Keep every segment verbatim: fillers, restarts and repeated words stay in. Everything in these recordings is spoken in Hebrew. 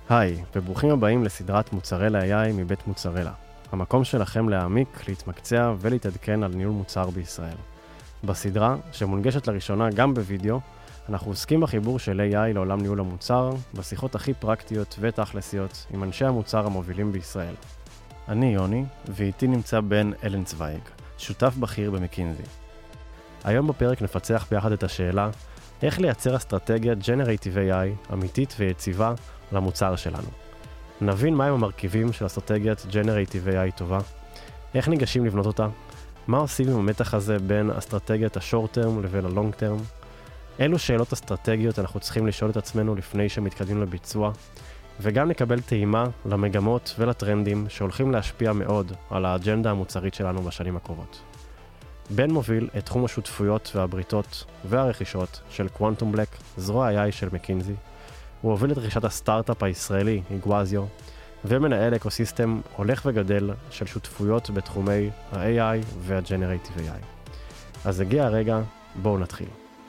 היי, וברוכים הבאים לסדרת מוצרלה איי איי מבית מוצרלה. המקום שלכם להעמיק, להתמקצע ולהתעדכן על ניהול מוצר בישראל. בסדרה, שמונגשת לראשונה גם בווידאו, אנחנו עוסקים בחיבור של איי איי לעולם ניהול המוצר, בשיחות הכי פרקטיות ותכלסיות עם אנשי המוצר המובילים בישראל. אני יוני, ואיתי נמצא בן אלנצוויג, שותף בכיר במקינזי. היום בפרק נפצח ביחד את השאלה, איך לייצר אסטרטגיה Generative איי איי אמיתית ויציבה למוצר שלנו. נבין מהם המרכיבים של אסטרטגיית Generative איי איי טובה, איך ניגשים לבנות אותה, מה עושים עם המתח הזה בין אסטרטגיית ה-short term לבין ה-long term, אילו שאלות אסטרטגיות אנחנו צריכים לשאול את עצמנו לפני שמתקדמים לביצוע, וגם נקבל טעימה למגמות ולטרנדים שהולכים להשפיע מאוד על האג'נדה המוצרית שלנו בשנים הקרובות. בן מוביל את תחום השותפויות והבריתות והרכישות של קוונטום בלק, זרוע איי איי של מקינזי. הוא הוביל את רכישת הסטארט-אפ הישראלי, איגווזיו, ומנהל אקוסיסטם הולך וגדל של שותפויות בתחומי ה-איי איי וה-Generative איי איי. אז הגיע הרגע, בואו נתחיל.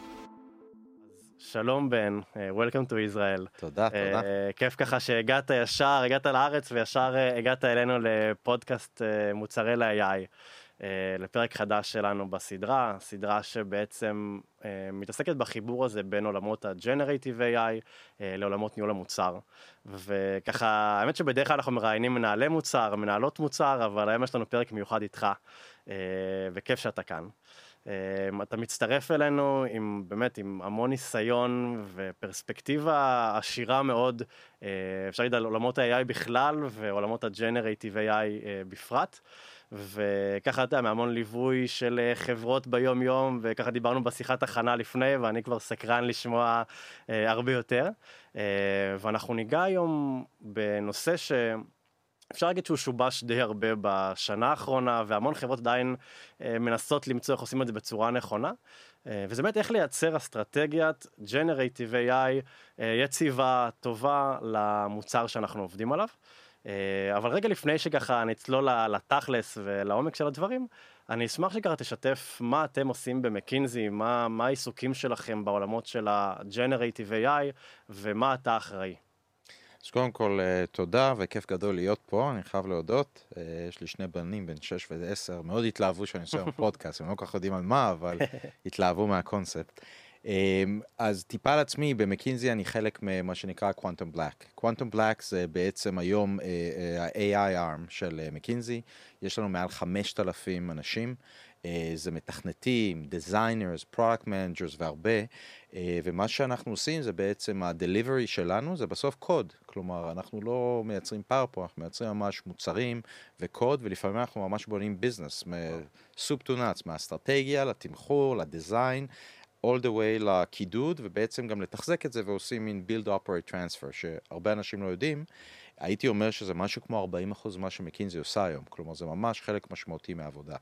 שלום בן, Welcome to Israel. תודה, תודה. Uh, כיף ככה שהגעת ישר, הגעת לארץ וישר uh, הגעת אלינו לפודקאסט uh, מוצרלה איי איי. Uh, לפרק חדש שלנו בסדרה, סדרה שבעצם uh, מתעסקת בחיבור הזה בין עולמות ה-Generative איי איי uh, לעולמות ניהול המוצר. וככה, האמת שבדרך כלל אנחנו מראיינים מנהלי מוצר, מנהלות מוצר, אבל היום יש לנו פרק מיוחד איתך, uh, וכיף שאתה כאן. Uh, אתה מצטרף אלינו עם, באמת, עם המון ניסיון ופרספקטיבה עשירה מאוד, uh, אפשר להגיד על עולמות ה-איי איי בכלל ועולמות ה-Generative איי איי uh, בפרט. וככה אתה מהמון ליווי של חברות ביום יום, וככה דיברנו בשיחת הכנה לפני, ואני כבר סקרן לשמוע אה, הרבה יותר. אה, ואנחנו ניגע היום בנושא שאפשר להגיד שהוא שובש די הרבה בשנה האחרונה, והמון חברות עדיין אה, מנסות למצוא איך עושים את זה בצורה נכונה. אה, וזה באמת איך לייצר אסטרטגיית Generative איי איי אה, יציבה, טובה למוצר שאנחנו עובדים עליו. אבל רגע לפני שככה נצלול לתכלס ולעומק של הדברים, אני אשמח שככה תשתף מה אתם עושים במקינזי, מה, מה העיסוקים שלכם בעולמות של ה-Generative איי איי, ומה אתה אחראי. אז קודם כל, תודה וכיף גדול להיות פה, אני חייב להודות. יש לי שני בנים, בן שש ועשר, מאוד התלהבו שאני עושה פודקאסט, הם לא כל כך יודעים על מה, אבל התלהבו מהקונספט. אז טיפה על עצמי, במקינזי אני חלק ממה שנקרא קוונטום בלק. קוונטום בלק זה בעצם היום ה-איי איי arm של מקינזי, יש לנו מעל חמשת אלפים אנשים, זה מתכנתים, designers, product managers והרבה, ומה שאנחנו עושים זה בעצם ה-delivery שלנו, זה בסוף קוד, כלומר אנחנו לא מייצרים פאורפוינט, אנחנו מייצרים ממש מוצרים וקוד, ולפעמים אנחנו ממש בונים ביזנס, מסופ טו נאטס, מהאסטרטגיה, לתמחור, לדיזיין, all the way לקידוד, ובעצם גם לתחזק את זה, ועושים מין build operate transfer, שהרבה אנשים לא יודעים. הייתי אומר שזה משהו כמו ארבעים אחוז מה שמקינזי עושה היום, כלומר זה ממש חלק משמעותי מהעבודה.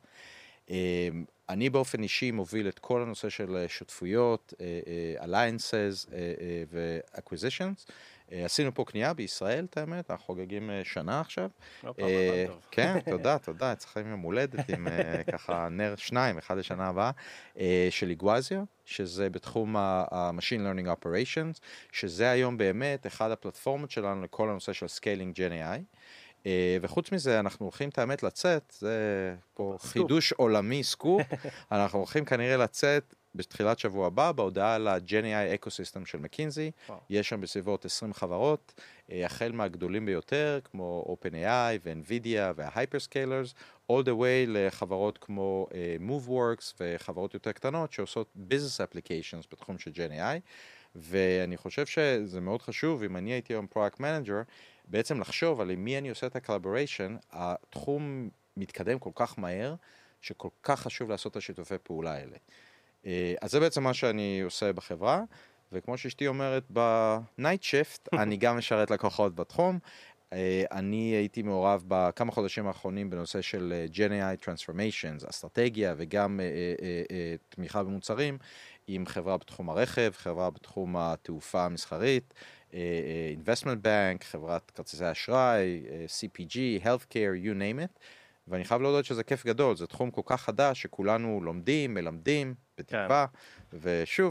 אני באופן אישי מוביל את כל הנושא של שותפויות, alliances ו-acquisitions. עשינו פה קנייה בישראל, את האמת, אנחנו חוגגים שנה עכשיו. כן, תודה, תודה, אצלכם יום הולדת עם ככה נר שניים, אחד לשנה הבאה, של איגווזיו, שזה בתחום ה-Machine Learning Operations, שזה היום באמת אחד הפלטפורמות שלנו לכל הנושא של Scaling Gen איי איי. וחוץ מזה אנחנו הולכים את האמת לצאת, זה פה חידוש עולמי סקופ, אנחנו הולכים כנראה לצאת בתחילת שבוע הבא בהודעה על ה-Gen איי איי אקוסיסטם של מקינזי, יש שם בסביבות עשרים חברות, החל מהגדולים ביותר כמו OpenAI ו-NVIDIA וה-Hyperscalers, all the way לחברות כמו uh, MoveWorks וחברות יותר קטנות שעושות Business Applications בתחום של Gen איי איי, ואני חושב שזה מאוד חשוב, אם אני הייתי היום Product Manager, בעצם לחשוב על מי אני עושה את ה-collaboration, התחום מתקדם כל כך מהר, שכל כך חשוב לעשות את השיתופי פעולה האלה. אז זה בעצם מה שאני עושה בחברה, וכמו שאשתי אומרת, ב-night shift אני גם משרת לקוחות בתחום, אני הייתי מעורב בכמה חודשים האחרונים בנושא של Gen איי איי Transformations, אסטרטגיה וגם תמיכה במוצרים, עם חברה בתחום הרכב, חברה בתחום התעופה המסחרית, investment bank, חברת כרטיסי אשראי, סי פי ג'י, healthcare, you name it, ואני חייב להודות שזה כיף גדול, זה תחום כל כך חדש שכולנו לומדים, מלמדים, בטיפה, ושוב,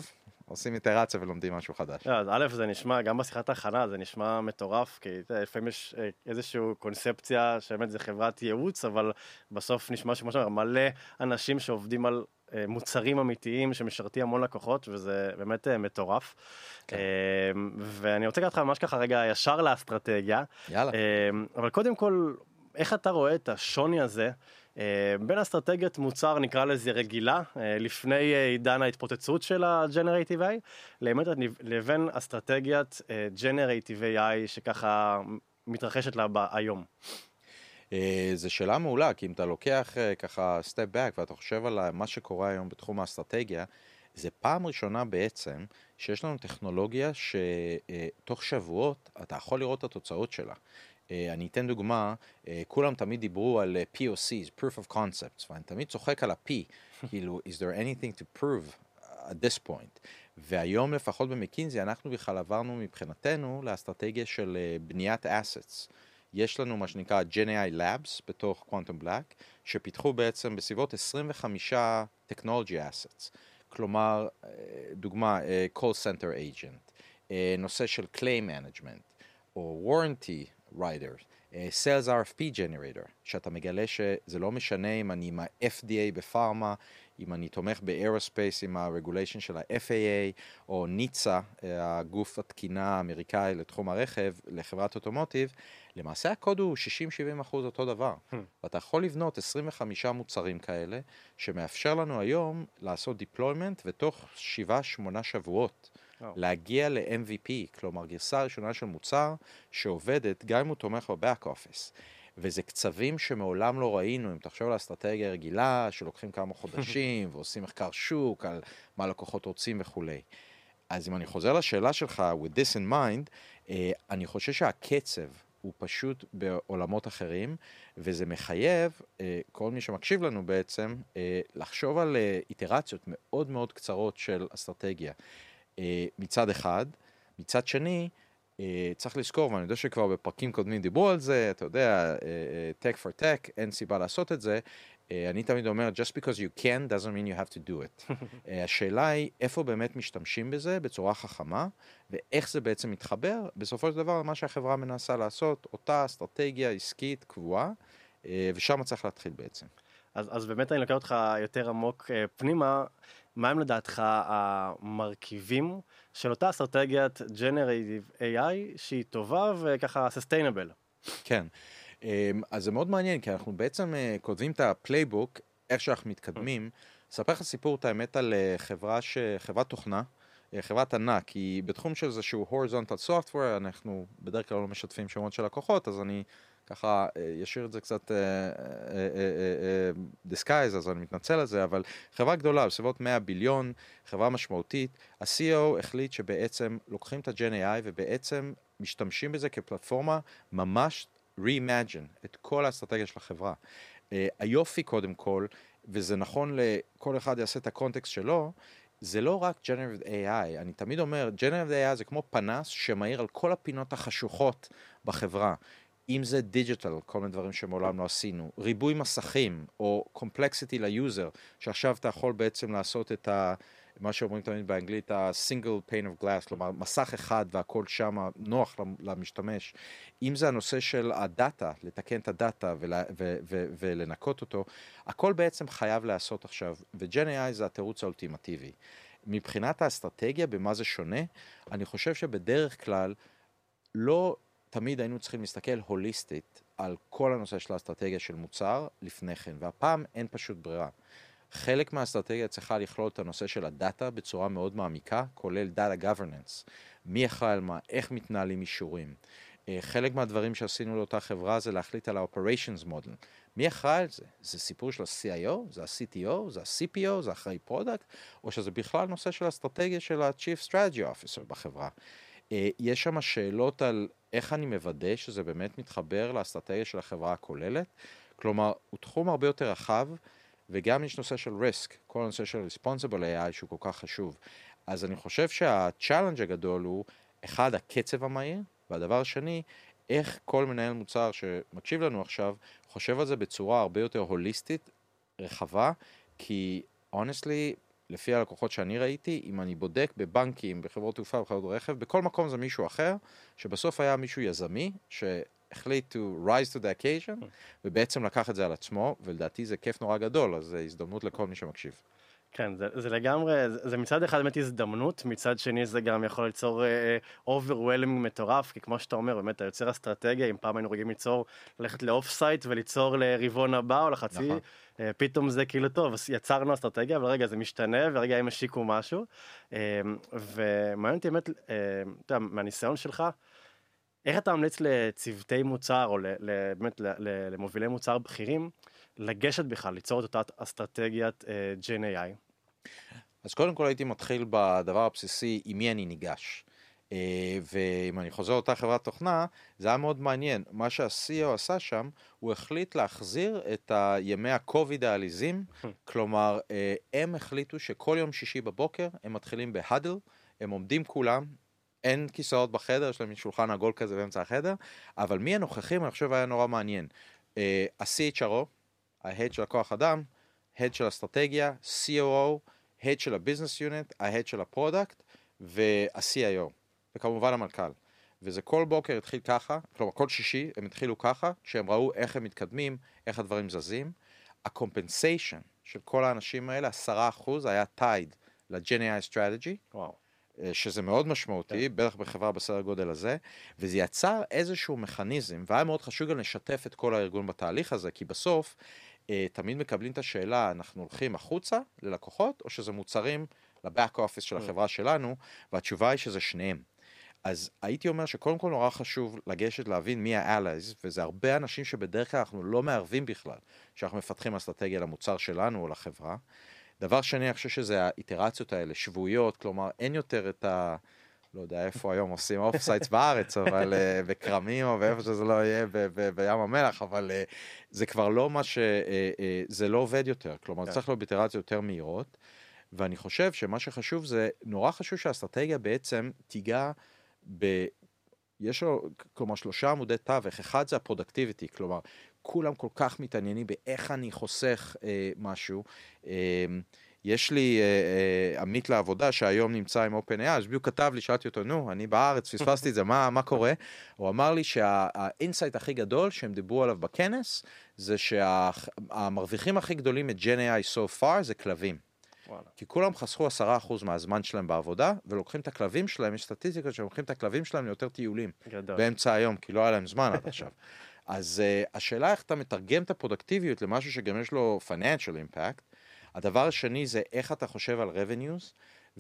עושים איטרציה ולומדים משהו חדש. אז א', זה נשמע, גם בשיחת ההכנה, זה נשמע מטורף, כי לפעמים יש איזושהי קונספציה שבאמת זה חברת ייעוץ, אבל בסוף נשמע שכמו שאומר, מלא אנשים שעובדים על מוצרים אמיתיים שמשרתים המון לקוחות, וזה באמת מטורף. כן. ואני רוצה לקחת לך ממש ככה רגע ישר לאסטרטגיה. יאללה. אבל קודם כל, איך אתה רואה את השוני הזה בין אסטרטגיית מוצר, נקרא לזה רגילה, לפני עידן ההתפוצצות של ה-Generative איי איי, לבין אסטרטגיית Generative איי איי שככה מתרחשת לה היום? זו שאלה מעולה, כי אם אתה לוקח ככה step back ואתה חושב על מה שקורה היום בתחום האסטרטגיה, זה פעם ראשונה בעצם שיש לנו טכנולוגיה שתוך שבועות אתה יכול לראות את התוצאות שלה. אני אתן דוגמה, כולם תמיד דיברו על פי או סי'ס, Proof of Concepts, ואני תמיד צוחק על ה-P, כאילו, is there anything to prove at this point? והיום לפחות במקינזי אנחנו בכלל עברנו מבחינתנו לאסטרטגיה של בניית assets. יש לנו מה שנקרא Gen איי איי Labs בתוך Quantum Black, שפיתחו בעצם בסביבות עשרים וחמישה Technology Assets. כלומר, דוגמה, Call Center Agent, נושא של Claim Management, או Warranty Writer, Sales אר אף פי Generator, שאתה מגלה שזה לא משנה אם אני עם ה-אף די איי בפארמה, אם אני תומך ב-Aerospace עם ה-Regulation של ה-אף איי איי, או ניצה, הגוף התקינה האמריקאי לתחום הרכב, לחברת אוטומוטיב, למעשה הקוד הוא שישים עד שבעים אחוז אותו דבר. Hmm. ואתה יכול לבנות עשרים וחמישה מוצרים כאלה, שמאפשר לנו היום לעשות deployment, ותוך שבעה שמונה שבועות, oh. להגיע ל-אם וי פי, כלומר גרסה ראשונה של מוצר, שעובדת גם אם הוא תומך ב-back office. וזה קצבים שמעולם לא ראינו, אם תחשוב על האסטרטגיה הרגילה, שלוקחים כמה חודשים, ועושים מחקר שוק, על מה לקוחות רוצים וכו'. אז אם אני חוזר לשאלה שלך, with this in mind, אני חושב שהקצב, הוא פשוט בעולמות אחרים, וזה מחייב, כל מי שמקשיב לנו בעצם, לחשוב על איטרציות מאוד מאוד קצרות של אסטרטגיה. מצד אחד, מצד שני, צריך לזכור, ואני יודע שכבר בפרקים קודמים דיברו על זה, אתה יודע, tech for tech, אין סיבה לעשות את זה, אני תמיד אומר, just because you can, doesn't mean you have to do it. השאלה היא, איפה באמת משתמשים בזה בצורה חכמה, ואיך זה בעצם מתחבר, בסופו של דבר, מה שהחברה מנסה לעשות, אותה אסטרטגיה עסקית קבועה, ושם צריך להתחיל בעצם. אז, אז באמת אני לוקח אותך יותר עמוק פנימה, מה הם לדעתך המרכיבים של אותה אסטרטגיית Generative איי איי, שהיא טובה וככה sustainable? כן. אז זה מאוד מעניין, כי אנחנו בעצם כותבים את הפלייבוק, איך שאנחנו מתקדמים. אספר לך סיפור את האמת על חברה ש... חברת תוכנה, חברת ענק, כי בתחום של איזשהו horizontal software, אנחנו בדרך כלל לא משתפים שמות של לקוחות, אז אני ככה ישאיר את זה קצת disguise, אז אני מתנצל על זה, אבל חברה גדולה, בסביבות מאה ביליון, חברה משמעותית, ה-סי אי או החליט שבעצם לוקחים את ה-Gen איי איי ובעצם משתמשים בזה כפלטפורמה ממש reimagine את כל האסטרטגיה של החברה. Uh, היופי קודם כל, וזה נכון לכל אחד יעשה את הקונטקסט שלו, זה לא רק Generative איי איי. אני תמיד אומר, Generative איי איי זה כמו פנס שמאיר על כל הפינות החשוכות בחברה. אם זה דיג'יטל, כל מיני דברים שמעולם לא עשינו, ריבוי מסכים, או complexity ליוזר, שעכשיו אתה יכול בעצם לעשות את ה... מה שאומרים תמיד באנגלית, ה-single pane of glass, כלומר, מסך אחד והכל שם נוח למשתמש. אם זה הנושא של הדאטה, לתקן את הדאטה ול, ו, ו, ולנקות אותו, הכל בעצם חייב לעשות עכשיו, ו-Gen איי איי זה התירוץ האולטימטיבי. מבחינת האסטרטגיה, במה זה שונה, אני חושב שבדרך כלל, לא תמיד היינו צריכים להסתכל הוליסטית על כל הנושא של האסטרטגיה של מוצר לפני כן, והפעם אין פשוט ברירה. חלק מהאסטרטגיה צריכה לכלול את הנושא של הדאטה בצורה מאוד מעמיקה, כולל Data Governance. מי אחראי על מה, איך מתנהלים אישורים. חלק מהדברים שעשינו לאותה חברה זה להחליט על ה-Operations Model. מי אחראי על זה? זה סיפור של ה-סי איי או? זה ה-סי טי או? זה ה-סי פי או? זה אחראי פרודקט? או שזה בכלל נושא של האסטרטגיה של ה-Chief Strategy Officer בחברה? יש שם שאלות על איך אני מוודא שזה באמת מתחבר לאסטרטגיה של החברה הכוללת. כלומר, הוא תחום הרבה יותר רחב, וגם יש נושא של risk, כל הנושא של responsible איי איי שהוא כל כך חשוב. אז אני חושב שהצ'אלנג' הגדול הוא, אחד, הקצב המהיר, והדבר השני, איך כל מנהל מוצר שמקשיב לנו עכשיו, חושב על זה בצורה הרבה יותר הוליסטית, רחבה, כי honestly, לפי הלקוחות שאני ראיתי, אם אני בודק בבנקים, בחברות תעופה, בחברות רכב, בכל מקום זה מישהו אחר, שבסוף היה מישהו יזמי, שהחליט to rise to the occasion, ובעצם לקח את זה על עצמו, ולדעתי זה כיף נורא גדול, אז זה הזדמנות לכל מי שמקשיב. כן, זה, זה לגמרי, זה, זה מצד אחד באמת הזדמנות, מצד שני זה גם יכול ליצור uh, overwhelming מטורף, כי כמו שאתה אומר, באמת אתה יוצר אסטרטגיה, אם פעם היינו רגילים ליצור, ללכת לאוף סייט וליצור לרבעון הבא או לחצי, נכון. uh, פתאום זה כאילו טוב, יצרנו אסטרטגיה, אבל רגע זה משתנה, ורגע הם השיקו משהו, uh, ומעניין אותי באמת, uh, אתה יודע, מהניסיון שלך, איך אתה ממליץ לצוותי מוצר, או ל, ל, באמת ל, ל, למובילי מוצר בכירים, לגשת בכלל, ליצור את אותה אסטרטגיית ג'ן איי איי? אז קודם כל הייתי מתחיל בדבר הבסיסי, עם מי אני ניגש. ואם אני חוזר אותה חברת תוכנה, זה היה מאוד מעניין. מה שה-סי אי או עשה שם, הוא החליט להחזיר את הימי הקוביד העליזים, כלומר, הם החליטו שכל יום שישי בבוקר, הם מתחילים בהדל, הם עומדים כולם, אין כיסאות בחדר, יש להם שולחן עגול כזה באמצע החדר, אבל מי הנוכחים, אני חושב, היה נורא מעניין. ה-סי אייץ' אר או, ה-Head של הכוח אדם, Head של אסטרטגיה, סי או או, Head של הביזנס יוניט, ה-Head של הפרודקט, וה-סי איי או, וכמובן המנכ"ל. וזה כל בוקר התחיל ככה, כלומר כל שישי הם התחילו ככה, כשהם ראו איך הם מתקדמים, איך הדברים זזים. הקומפנסיישן של כל האנשים האלה, עשרה אחוז, היה טייד ל-ג'ן איי איי Strategy, וואו. שזה מאוד משמעותי, בטח בחברה בסדר גודל הזה, וזה יצר איזשהו מכניזם, והיה מאוד חשוב גם לשתף את כל הארגון בתהליך הזה, כי בסוף תמיד מקבלים את השאלה, אנחנו הולכים החוצה ללקוחות, או שזה מוצרים לבאק אופיס של החברה שלנו, והתשובה היא שזה שניהם. אז הייתי אומר שקודם כל נורא חשוב לגשת להבין מי ה-allies, וזה הרבה אנשים שבדרך כלל אנחנו לא מערבים בכלל, שאנחנו מפתחים אסטרטגיה למוצר שלנו או לחברה. דבר שני, אני חושב שזה האיטרציות האלה, שבועיות, כלומר אין יותר את ה... לא יודע איפה היום עושים אוף סייטס בארץ, אבל uh, בקרמים או באיפה שזה לא יהיה ב- ב- בים המלח, אבל uh, זה כבר לא מה ש... Uh, uh, זה לא עובד יותר, כלומר צריך להיות באיטרציות יותר מהירות, ואני חושב שמה שחשוב זה, נורא חשוב שהאסטרטגיה בעצם תיגע ב... יש לו, כלומר, שלושה עמודי תווך, אחד זה הפרודקטיביטי, כלומר, כולם כל כך מתעניינים באיך אני חוסך אה, משהו, אה, יש לי אה, אה, עמית לעבודה שהיום נמצא עם OpenAI, אז בדיוק כתב לי, שאלתי אותו, נו, אני בארץ, פספסתי את זה, מה, מה קורה? הוא אמר לי שהאינסייט הכי גדול שהם דיברו עליו בכנס, זה שהמרוויחים הכי גדולים מ-ג'ן איי איי so far זה כלבים. וואלה. כי כולם חסכו עשרה אחוז מהזמן שלהם בעבודה, ולוקחים את הכלבים שלהם, יש סטטיסטיקות שלוקחים את הכלבים שלהם ליותר טיולים. גדול. באמצע היום, כי לא היה להם זמן עד עכשיו. אז uh, השאלה איך אתה מתרגם את הפרודקטיביות למשהו שגם יש לו financial impact. הדבר השני זה איך אתה חושב על revenues,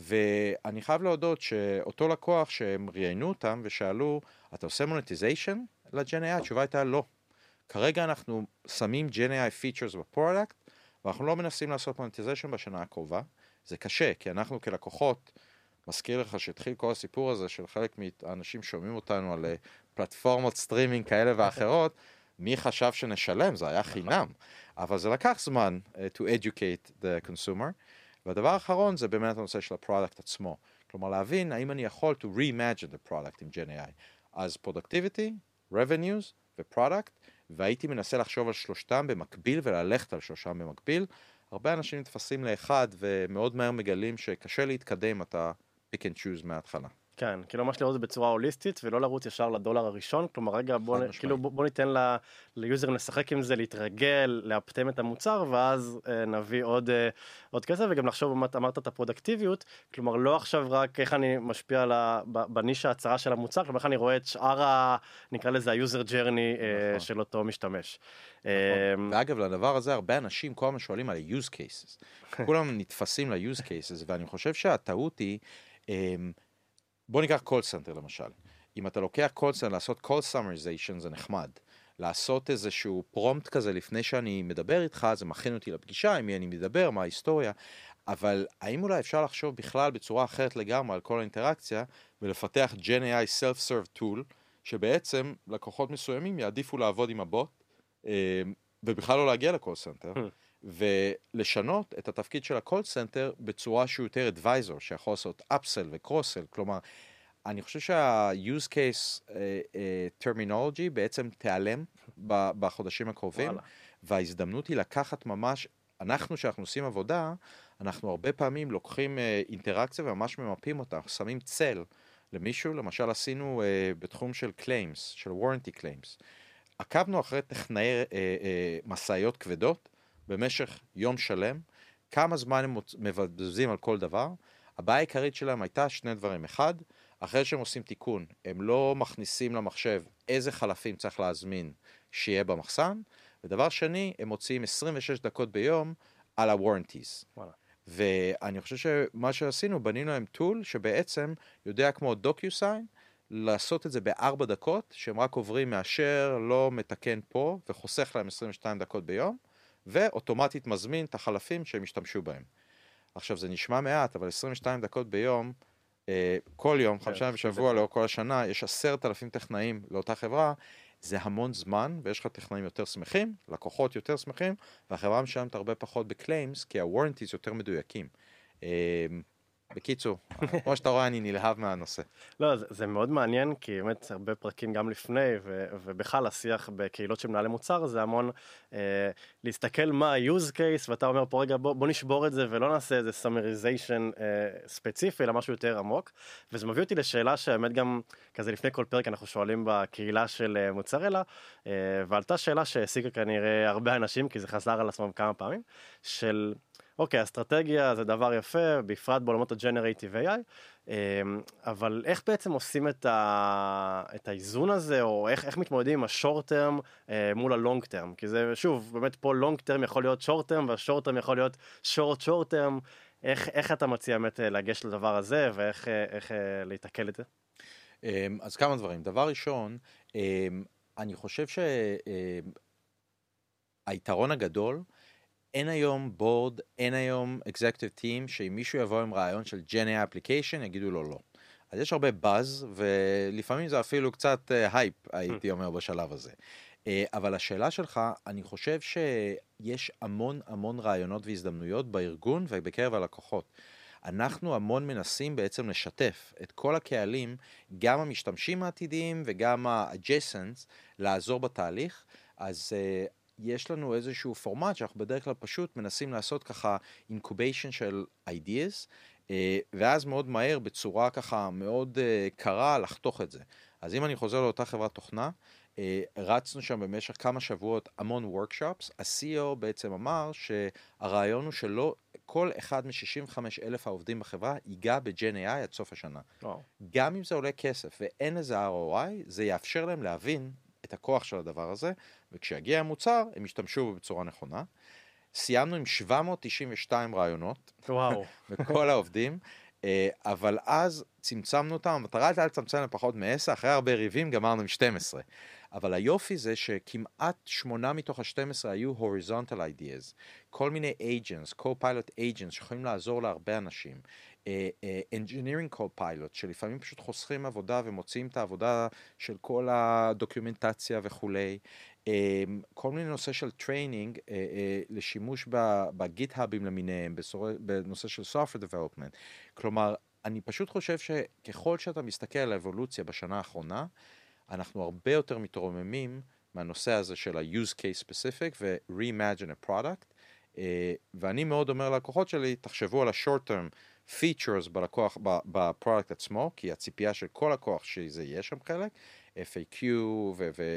ואני חייב להודות שאותו לקוח שהם ראיינו אותם ושאלו, אתה עושה monetization ל-ג'ן איי איי? התשובה הייתה לא. כרגע אנחנו שמים ג'ן איי איי features בפרודקט, ואנחנו לא מנסים לעשות monetization בשנה הקרובה. זה קשה, כי אנחנו כלקוחות, מזכיר לך שהתחיל כל הסיפור הזה של חלק מהאנשים שומעים אותנו על פלטפורמות סטרימינג כאלה ואחרות, מי חשב שנשלם? זה היה חינם. אבל זה לקח זמן uh, to educate the consumer. והדבר האחרון זה באמת הנושא של הפרודקט עצמו. כלומר, להבין האם אני יכול to reimagine the product עם ג'ן איי איי. אז productivity, revenues ו-product, והייתי מנסה לחשוב על שלושתם במקביל וללכת על שלושתם במקביל. הרבה אנשים נתפסים לאחד ומאוד מהר מגלים שקשה להתקדם, אתה pick and choose מההתחלה. כן, כאילו ממש לראות את זה בצורה הוליסטית, ולא לרוץ ישר לדולר הראשון, כלומר רגע בוא, כאילו, בוא, בוא ניתן ל, ליוזר לשחק עם זה, להתרגל, לאפטם את המוצר, ואז אה, נביא עוד, אה, עוד כסף, וגם לחשוב, אמרת, אמרת את הפרודקטיביות, כלומר לא עכשיו רק איך אני משפיע על ה, בנישה הצרה של המוצר, כלומר איך אני רואה את שאר ה... נקרא לזה היוזר ג'רני אה, של אותו משתמש. נכון. ואגב, לדבר הזה הרבה אנשים כל הזמן שואלים על ה-use cases. כולם נתפסים ל-use cases, ואני חושב שהטעות היא... אה, בוא ניקח call center למשל. אם אתה לוקח call center, לעשות call summarization זה נחמד. לעשות איזשהו פרומפט כזה לפני שאני מדבר איתך, זה מכין אותי לפגישה, עם מי אני מדבר, מה ההיסטוריה. אבל האם אולי אפשר לחשוב בכלל בצורה אחרת לגמרי על כל האינטראקציה, ולפתח ג'ן איי איי self-serve tool, שבעצם לקוחות מסוימים יעדיפו לעבוד עם הבוט, ובכלל לא להגיע ל-call center. ולשנות את התפקיד של ה-call center בצורה שהוא יותר advisor, שיכול לעשות upsell ו-cross-sell. כלומר, אני חושב שה-use case uh, uh, terminology בעצם תיעלם בחודשים הקרובים, וואלה. וההזדמנות היא לקחת ממש, אנחנו שאנחנו עושים עבודה, אנחנו הרבה פעמים לוקחים uh, אינטראקציה וממש ממפים אותה, שמים צל למישהו, למשל עשינו uh, בתחום של claims, של warranty claims. עקבנו אחרי טכנאי uh, uh, מסעיות כבדות במשך יום שלם, כמה זמן הם מבזבזים על כל דבר. הבעיה העיקרית שלהם הייתה שני דברים. אחד, אחרי שהם עושים תיקון, הם לא מכניסים למחשב איזה חלפים צריך להזמין שיהיה במחסן, ודבר שני, הם מוציאים עשרים ושש דקות ביום על ה-warranties. וואלה. ואני חושב שמה שעשינו, בנינו להם טול שבעצם יודע כמו DocuSign, לעשות את זה בארבע דקות, שהם רק עוברים מאשר, לא מתקן פה, וחוסך להם עשרים ושתיים דקות ביום, ואוטומטית מזמין את החלפים שהם השתמשו בהם. עכשיו זה נשמע מעט, אבל עשרים ושתיים דקות ביום, אה, כל יום, חמישה ימים בשבוע, לאור כל השנה, יש עשרת אלפים טכנאים לאותה חברה, זה המון זמן, ויש לך טכנאים יותר שמחים, לקוחות יותר שמחים, והחברה משלמת הרבה פחות בקליימס, כי ה-warranties יותר מדויקים. אה, בקיצור, כמו שאתה רואה, אני נלהב מהנושא. לא, זה, זה מאוד מעניין, כי באמת הרבה פרקים גם לפני, ו, ובכלל השיח בקהילות של מנהלי מוצר, זה המון אה, להסתכל מה ה-use case, ואתה אומר פה רגע, בוא, בוא נשבור את זה, ולא נעשה איזה summarization אה, ספציפי, אלא משהו יותר עמוק, וזה מביא אותי לשאלה שהאמת גם, כזה לפני כל פרק אנחנו שואלים בקהילה של אה, מוצרלה, אה, ועלתה שאלה שהעסיקה כנראה הרבה אנשים, כי זה חזר על עצמם כמה פעמים, של... אוקיי, אסטרטגיה זה דבר יפה, בפרט בעולמות ה-Generative איי איי, אבל איך בעצם עושים את, ה... את האיזון הזה, או איך, איך מתמודדים עם ה-short term מול ה-long term? כי זה, שוב, באמת פה long term יכול להיות short term, וה-short term יכול להיות short short term. איך, איך אתה מציע באמת לגשת לדבר הזה, ואיך איך, להתעכל את זה? אז כמה דברים. דבר ראשון, אני חושב שהיתרון הגדול, אין היום בורד, אין היום executive team, שאם מישהו יבוא עם רעיון של Gen איי application, יגידו לו לא. אז יש הרבה באז, ולפעמים זה אפילו קצת הייפ, הייתי אומר בשלב הזה. אבל השאלה שלך, אני חושב שיש המון המון רעיונות והזדמנויות בארגון ובקרב הלקוחות. אנחנו המון מנסים בעצם לשתף את כל הקהלים, גם המשתמשים העתידיים וגם ה-adjacents, לעזור בתהליך. אז יש לנו איזשהו פורמט שאנחנו בדרך כלל פשוט מנסים לעשות ככה incubation של ideas, ואז מאוד מהר בצורה ככה מאוד קרה לחתוך את זה. אז אם אני חוזר לאותה חברת תוכנה, רצנו שם במשך כמה שבועות המון workshops, ה-סי אי או בעצם אמר שהרעיון הוא שלא כל אחד מ-שישים וחמישה אלף העובדים בחברה ייגע ב-Gen איי איי עד סוף השנה. Wow. גם אם זה עולה כסף ואין איזה אר או איי, זה יאפשר להם להבין את הכוח של הדבר הזה, וכשיגיע המוצר, הם ישתמשו בו בצורה נכונה. סיימנו עם שבע מאות תשעים ושתיים רעיונות, וואו. בכל העובדים, אבל אז צמצמנו אותם, המטרה הייתה לצמצם לפחות מ-עשר, אחרי הרבה ריבים גמרנו עם שתים עשרה. אבל היופי זה שכמעט שמונה מתוך ה-שתים עשרה היו horizontal ideas, כל מיני agents, co-pilot agents, שיכולים לעזור להרבה אנשים. Uh, uh, engineering co-pilot, שלפעמים פשוט חוסכים עבודה ומוצאים את העבודה של כל הדוקומנטציה וכולי. Uh, כל מיני נושא של טריינינג uh, uh, לשימוש בגיט-האבים למיניהם, בנושא של software development. כלומר, אני פשוט חושב שככל שאתה מסתכל על האבולוציה בשנה האחרונה, אנחנו הרבה יותר מתרוממים מהנושא הזה של ה-use case specific ו-reimagine a product. Uh, ואני מאוד אומר ללקוחות שלי, תחשבו על ה-short term features בלקוח, בפרודקט עצמו, כי הציפייה של כל לקוח שזה יהיה שם חלק, אף איי קיו,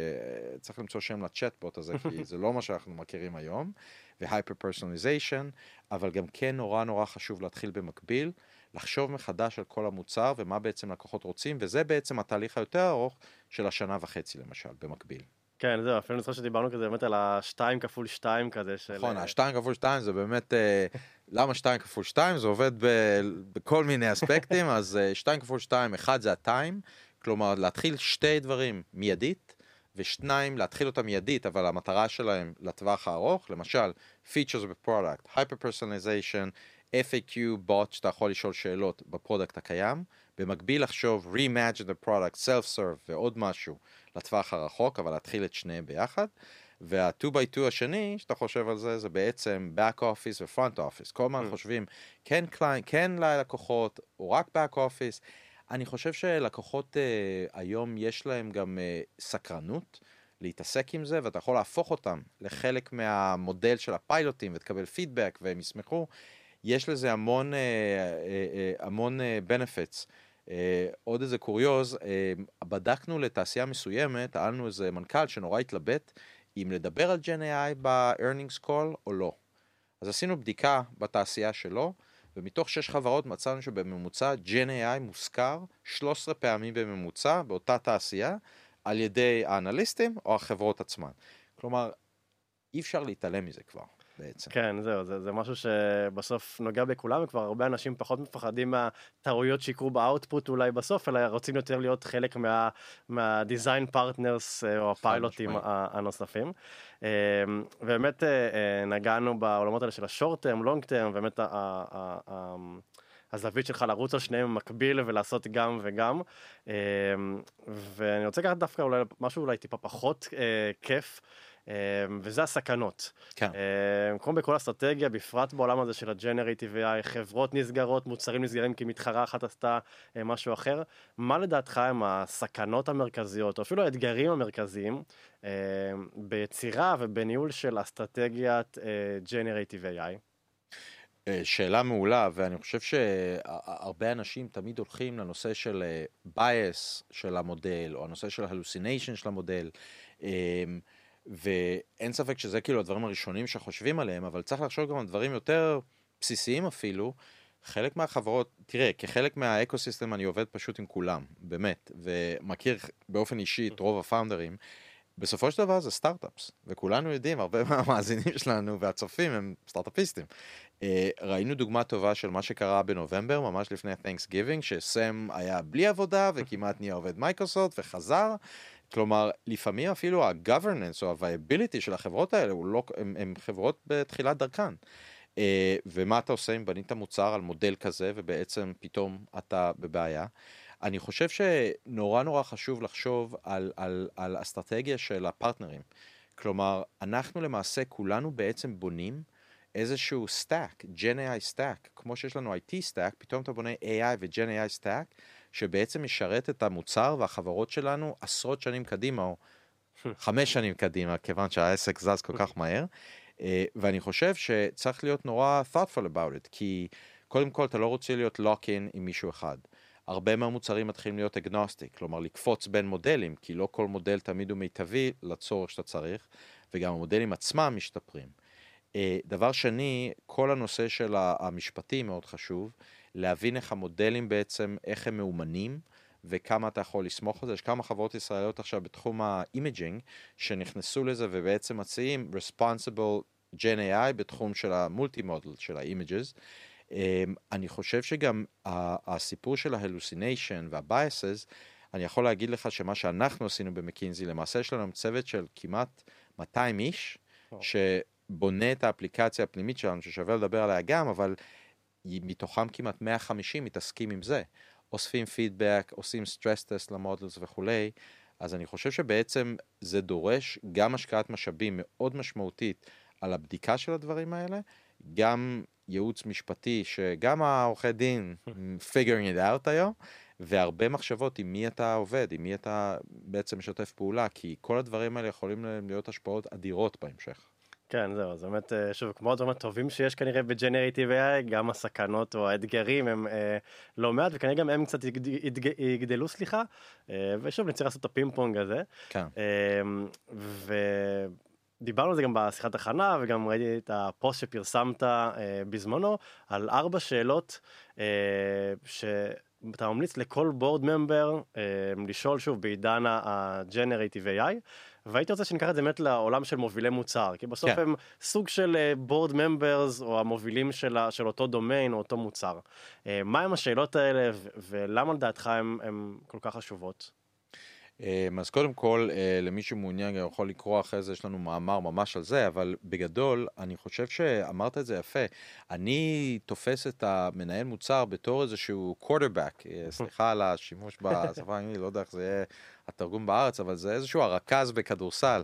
וצריך למצוא שם לצ'אטבוט הזה, כי זה לא מה שאנחנו מכירים היום, ו-hyper-personalization, אבל גם כן נורא נורא חשוב להתחיל במקביל, לחשוב מחדש על כל המוצר, ומה בעצם לקוחות רוצים, וזה בעצם התהליך היותר ארוך של השנה וחצי למשל, במקביל. כן, זהו, אפילו נצטרך שדיברנו כזה באמת על השתיים כפול שתיים כזה של... נכון, השתיים כפול שתיים זה באמת, למה שתיים כפול שתיים? זה עובד בכל מיני אספקטים, אז שתיים כפול שתיים, אחד זה הטיים, כלומר להתחיל שתי דברים מיידית, ושניים להתחיל אותם מיידית, אבל המטרה שלהם לטווח הארוך, למשל, features בפרודקט, hyper-personalization, אף איי קיו bot שאתה יכול לשאול שאלות בפרודקט הקיים, במקביל לחשוב reimagine the product, self-serve ועוד משהו לטווח הרחוק, אבל להתחיל את שניהם ביחד. וה-two by two השני, שאתה חושב על זה, זה בעצם back office ו-front office. כל מה חושבים, כן קליינט, כן ללקוחות, או רק back office. אני חושב שלקוחות uh, היום יש להם גם uh, סקרנות להתעסק עם זה, ואתה יכול להפוך אותם לחלק מהמודל של הפיילוטים, ותקבל פידבק והם ישמחו. יש לזה המון, המון benefits. עוד איזה קוריוז, בדקנו לתעשייה מסוימת, היה לנו איזה מנכ"ל שנורא התלבט אם לדבר על ג'ן איי איי ב-earnings call או לא. אז עשינו בדיקה בתעשייה שלו, ומתוך שש חברות מצאנו שבממוצע ג'ן איי איי מוזכר שלוש עשרה פעמים בממוצע באותה תעשייה, על ידי האנליסטים או החברות עצמן. כלומר, אי אפשר להתעלם מזה כבר. בעצם. כן, זהו, זה, זה משהו שבסוף נוגע בכולם, וכבר הרבה אנשים פחות מפחדים מהטעויות שיקרו באוטפוט אולי בסוף, אלא רוצים יותר להיות חלק מה, מה-design partners או הפיילוטים הנוספים. ובאמת נגענו בעולמות האלה של השורט טרם, לונג טרם, באמת הזווית שלך לרוץ על שניהם מקביל ולעשות גם וגם. ואני רוצה לקחת דווקא אולי משהו אולי טיפה פחות כיף, וזה הסכנות. כן. כמו בכל אסטרטגיה, בפרט בעולם הזה של ה-Generative איי איי, חברות נסגרות, מוצרים נסגרים כי מתחרה אחת עשתה משהו אחר. מה לדעתך הם הסכנות המרכזיות, או אפילו האתגרים המרכזיים, ביצירה ובניהול של אסטרטגיית Generative איי איי? שאלה מעולה, ואני חושב שהרבה אנשים תמיד הולכים לנושא של bias של המודל, או הנושא של hallucination של המודל, ואין ספק שזה כאילו הדברים הראשונים שחושבים עליהם, אבל צריך לחשוב גם על דברים יותר בסיסיים אפילו. חלק מהחברות, תראה, כחלק מהאקוסיסטם אני עובד פשוט עם כולם, באמת, ומכיר באופן אישי את רוב הפאונדרים. בסופו של דבר זה סטארט-אפס, וכולנו יודעים, הרבה מהמאזינים שלנו והצופים הם סטארט-אפיסטים. ראינו דוגמה טובה של מה שקרה בנובמבר, ממש לפני Thanksgiving, שסם היה בלי עבודה וכמעט נהיה עובד מייקרוסופט וחזר. כלומר, לפעמים אפילו ה-governance או ה-viability של החברות האלה, לא, הם, הם חברות בתחילת דרכן. Uh, ומה אתה עושה אם בנית מוצר על מודל כזה, ובעצם פתאום אתה בבעיה? אני חושב שנורא נורא חשוב לחשוב על, על, על אסטרטגיה של הפרטנרים. כלומר, אנחנו למעשה כולנו בעצם בונים איזשהו stack, ג'ן איי איי stack, כמו שיש לנו איי טי stack, פתאום אתה בונה איי איי ו-ג'ן איי איי stack, שבעצם משרת את המוצר והחברות שלנו עשרות שנים קדימה, או חמש שנים קדימה, כיוון שהעסק זז כל כך מהר, ואני חושב שצריך להיות נורא thoughtful about it, כי קודם כל אתה לא רוצה להיות lock-in עם מישהו אחד. הרבה מהמוצרים מתחילים להיות agnostic, כלומר לקפוץ בין מודלים, כי לא כל מודל תמיד הוא מיטבי לצורך שאתה צריך, וגם המודלים עצמם משתפרים. דבר שני, כל הנושא של המשפטי מאוד חשוב, להבין איך המודלים בעצם, איך הם מאומנים, וכמה אתה יכול לסמוך על זה. יש כמה חברות ישראליות עכשיו בתחום האימג'ינג, שנכנסו לזה ובעצם מציעים responsible ג'ן איי איי בתחום של המולטי-מודל של האימג'ז. אני חושב שגם הסיפור של ההלוסיניישן והבייסס, אני יכול להגיד לך שמה שאנחנו עשינו במקינזי, למעשה יש לנו צוות של כמעט מאתיים איש, שבונה את האפליקציה הפנימית שלנו, ששווה לדבר עליה גם, אבל מתוכם כמעט מאה וחמישים מתעסקים עם זה. אוספים פידבק, עושים סטרס טסט למודלס וכולי, אז אני חושב שבעצם זה דורש גם השקעת משאבים מאוד משמעותית על הבדיקה של הדברים האלה, גם ייעוץ משפטי, שגם העורכי דין figuring it out היום, והרבה מחשבות עם מי אתה עובד, עם מי אתה בעצם משתף פעולה, כי כל הדברים האלה יכולים להיות השפעות אדירות בהמשך. כן, זהו, זה באמת, שוב, כמו הדברים הטובים שיש כנראה ב-Generative איי איי, גם הסכנות או האתגרים הם אה, לא מעט, וכנראה גם הם קצת יגדלו, סליחה, אה, ושוב, נצטרך לעשות את הפינג פונג הזה. כן. אה, ודיברנו על זה גם בשיחת הכנה, וגם ראיתי את הפוסט שפרסמת אה, בזמנו, על ארבע שאלות אה, שאתה ממליץ לכל בורד ממבר אה, לשאול שוב בעידן ה-Generative איי איי, והייתי רוצה שניקח את זה באמת לעולם של מובילי מוצר, כי בסוף כן. הם סוג של בורד ממברס, או המובילים של, של אותו דומיין, או אותו מוצר. מה הם השאלות האלה, ולמה לדעתך הם כל כך חשובות? אז קודם כל, למי שמעוניין יכול לקרוא אחרי זה, יש לנו מאמר ממש על זה, אבל בגדול, אני חושב שאמרת את זה יפה. אני תופס את המנהל מוצר בתור איזשהו quarterback, סליחה על השימוש בשפה, אני לא יודע איך זה יהיה התרגום בארץ, אבל זה איזשהו הרכז בכדורסל,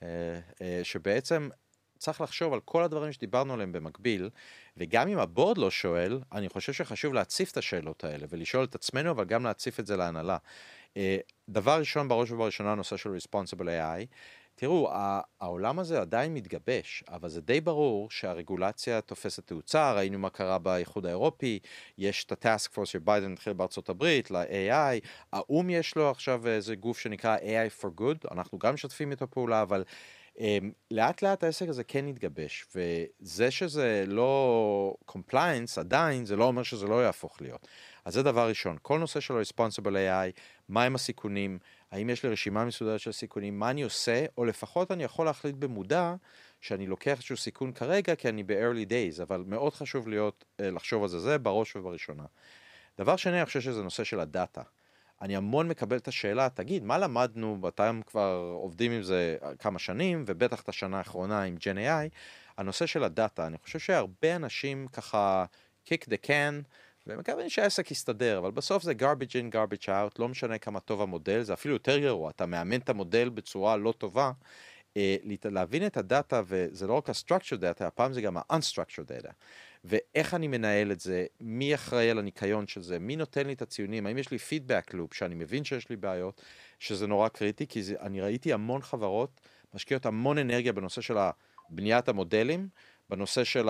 שבעצם צריך לחשוב על כל הדברים שדיברנו עליהם במקביל, וגם אם הבורד לא שואל, אני חושב שחשוב להציף את השאלות האלה, ולשאול את עצמנו, אבל גם להציף את זה להנהלה. דבר ראשון, בראש ובראשונה, הנושא של Responsible איי איי, תראו, העולם הזה עדיין מתגבש, אבל זה די ברור שהרגולציה תופסת תאוצה, ראינו מה קרה באיחוד האירופי, יש את הטאסק פורס שביידן התחיל בארצות הברית, ל-איי איי, האום יש לו עכשיו איזה גוף שנקרא איי איי for Good, אנחנו גם משתפים איתו פעולה, אבל um, לאט לאט העסק הזה כן יתגבש, וזה שזה לא compliance עדיין, זה לא אומר שזה לא יהפוך להיות. אז זה דבר ראשון, כל נושא של responsible איי איי, מהם הסיכונים, האם יש לי רשימה מסודרת של סיכונים, מה אני עושה, או לפחות אני יכול להחליט במודע שאני לוקח איזשהו סיכון כרגע, כי אני ב-early days, אבל מאוד חשוב להיות, לחשוב על זה, זה בראש ובראשונה. דבר שני, אני חושב שזה נושא של הדאטה. אני המון מקבל את השאלה, תגיד, מה למדנו, אתם כבר עובדים עם זה כמה שנים, ובטח את השנה האחרונה עם ג'ן איי איי, הנושא של הדאטה, אני חושב שהרבה אנשים ככה kick the can, ומקווים שהעסק יסתדר, אבל בסוף זה garbage in, garbage out, לא משנה כמה טוב המודל, זה אפילו יותר גרוע, אתה מאמן את המודל בצורה לא טובה, אה, להבין את הדאטה, וזה לא רק ה-structured data, הפעם זה גם ה-unstructured data, ואיך אני מנהל את זה, מי אחראי על הניקיון של זה, מי נותן לי את הציונים, האם יש לי פידבק לופ, שאני מבין שיש לי בעיות, שזה נורא קריטי, כי זה, אני ראיתי המון חברות, משקיעות המון אנרגיה בנושא של בניית המודלים, בנושא של